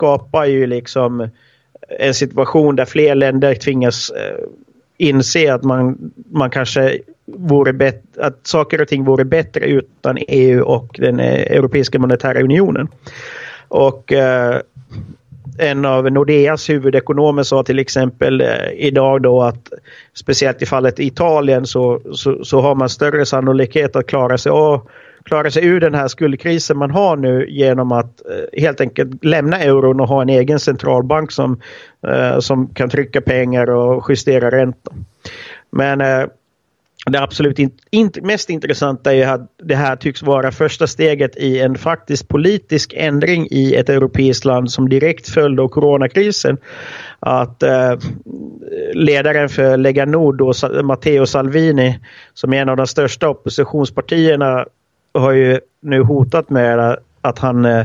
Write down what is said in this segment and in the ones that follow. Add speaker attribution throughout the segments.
Speaker 1: skapar ju liksom en situation där fler länder tvingas inse att man kanske att saker och ting vore bättre utan EU och den Europeiska monetära unionen. Och en av Nordeas huvudekonomer sa till exempel idag då att speciellt i fallet Italien så har man större sannolikhet att klara sig ur den här skuldkrisen man har nu genom att helt enkelt lämna euron och ha en egen centralbank som kan trycka pengar och justera räntan. Men det absolut mest intressanta är att det här tycks vara första steget i en faktisk politisk ändring i ett europeiskt land som direkt följd av coronakrisen. Att ledaren för Lega Nord, då, Matteo Salvini, som är en av de största oppositionspartierna, har ju nu hotat med att han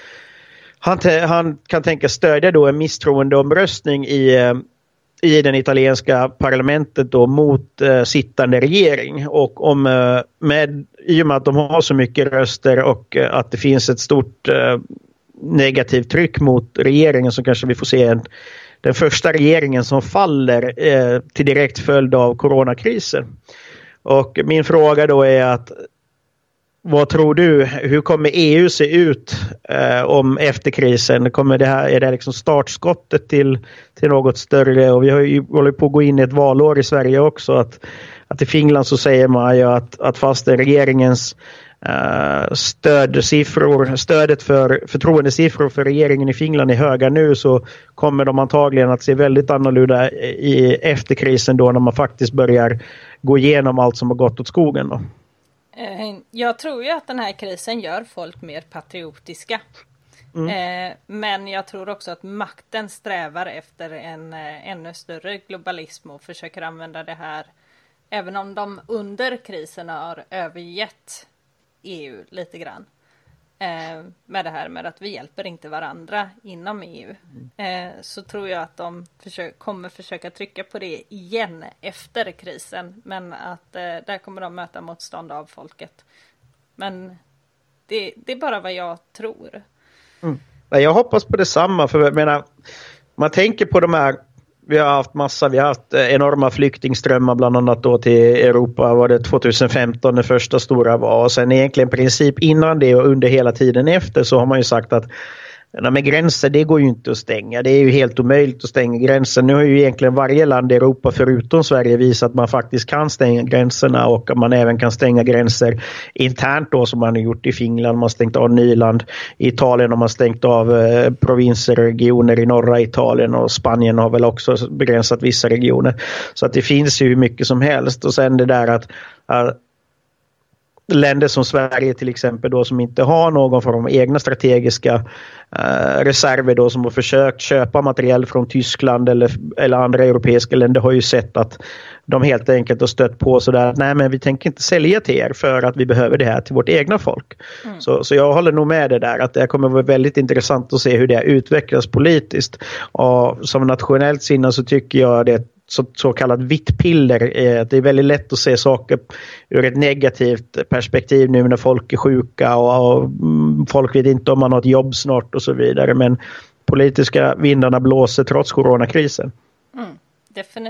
Speaker 1: kan tänka stödja då en misstroendeomröstning i den italienska parlamentet då mot sittande regering. Och i och med att de har så mycket röster och att det finns ett stort negativt tryck mot regeringen, så kanske vi får se den första regeringen som faller till direkt följd av coronakrisen. Och min fråga då är att vad tror du? Hur kommer EU se ut om efter krisen? Är det liksom startskottet till något större? Och vi har ju hållit på att gå in i ett valår i Sverige också. Att i Finland så säger man ju att fast regeringens stödet för förtroendesiffror för regeringen i Finland är höga nu, så kommer de antagligen att se väldigt annorlunda i efterkrisen då, när man faktiskt börjar gå igenom allt som har gått åt skogen då.
Speaker 2: Jag tror ju att den här krisen gör folk mer patriotiska. Men jag tror också att makten strävar efter en ännu större globalism och försöker använda det här, även om de under krisen har övergett EU lite grann. Med det här med att vi hjälper inte varandra inom EU. Så tror jag att de kommer försöka trycka på det igen efter krisen. Men att där kommer de möta motstånd av folket. Men det är bara vad jag tror.
Speaker 1: Jag hoppas på detsamma. För jag menar, man tänker på de här. Vi har haft enorma flyktingströmmar bland annat då till Europa, var det 2015 det första stora var, och sen egentligen princip innan det och under hela tiden efter så har man ju sagt att med gränser, det går ju inte att stänga. Det är ju helt omöjligt att stänga gränsen. Nu har ju egentligen varje land i Europa förutom Sverige visat att man faktiskt kan stänga gränserna, och att man även kan stänga gränser internt då, som man har gjort i Finland. Man har stängt av Nyland. I Italien har man stängt av provinser och regioner i norra Italien, och Spanien har väl också begränsat vissa regioner. Så att det finns ju hur mycket som helst. Och sen det där att länder som Sverige till exempel då, som inte har någon form av egna strategiska reserver då, som har försökt köpa material från Tyskland eller andra europeiska länder, har ju sett att de helt enkelt har stött på sådär att nej, men vi tänker inte sälja till er för att vi behöver det här till vårt egna folk. Så jag håller nog med det där, att det kommer vara väldigt intressant att se hur det utvecklas politiskt. Och som nationellt sinne så tycker jag det så kallat vitt piller. Det är väldigt lätt att se saker ur ett negativt perspektiv nu när folk är sjuka och folk vet inte om man har ett jobb snart och så vidare. Men politiska vindarna blåser trots coronakrisen.
Speaker 2: Definitivt.